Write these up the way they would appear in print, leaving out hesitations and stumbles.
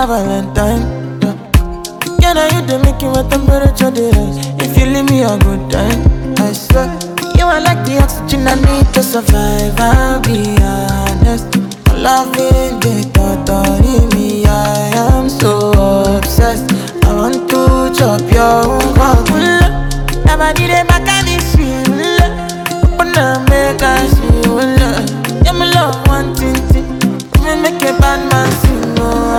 my Valentine. Can I you the making my temperature dey rise? If you leave me a good time, I swear. You are like the oxygen I need to survive. I'll be honest. My love is the thought of me. I am so obsessed. I want to chop your heart. Never did it back at this shit. Open up, make I see you. Yeah, my love one thing. Me make a bad man sing.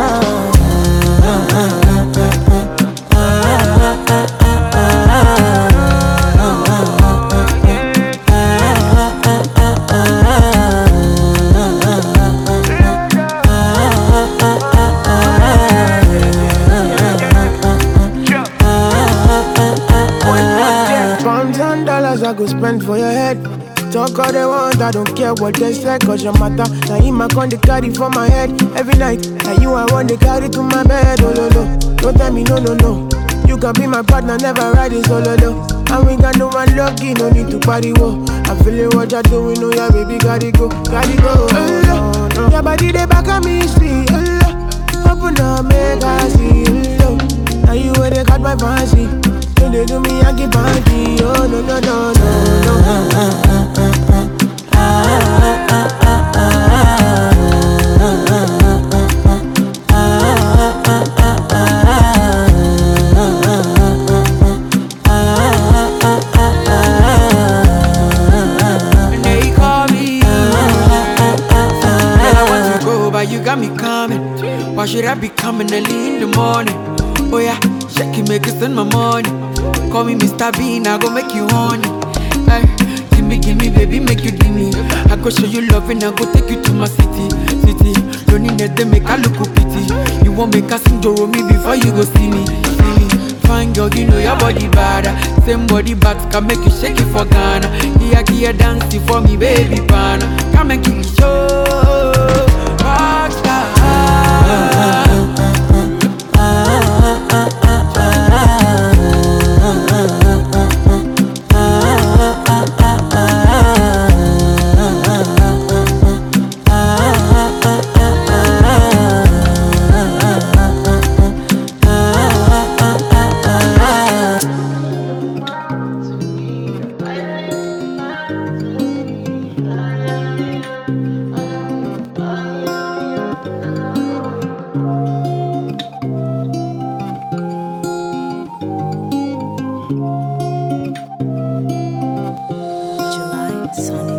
Pounds and dollars I go spend for your head. Talk all they want, I don't care what they say, cause your matter. Now him I con they carry for my head every night. Now you I want to carry to my bed, oh no no. Don't tell me no no no. You can be my partner, never riding solo though. And we got no one lucky, no need to party, whoa. I'm feeling what you're doing, oh yeah baby, gotta go, gotta go. Oh, no. Your body they back at me, see, oh, open up, make I see, oh. Now you where they got my fancy. When they do me, I give party, oh no no no no no. You got me coming. Why should I be coming early in the morning? Oh yeah, shake it, make it spend my money. Call me Mr. Bean, I go make you honey. Ay, gimme, baby, make you give me. I go show you love and I go take you to my city. Don't need that, they make I look pity. You won't make a sing to me before you go see me. Fine girl, you know your body bad. Same body bags can make you shake it for Ghana. Here, dancing for me, baby, pana. Come and kill the show. July Sunny.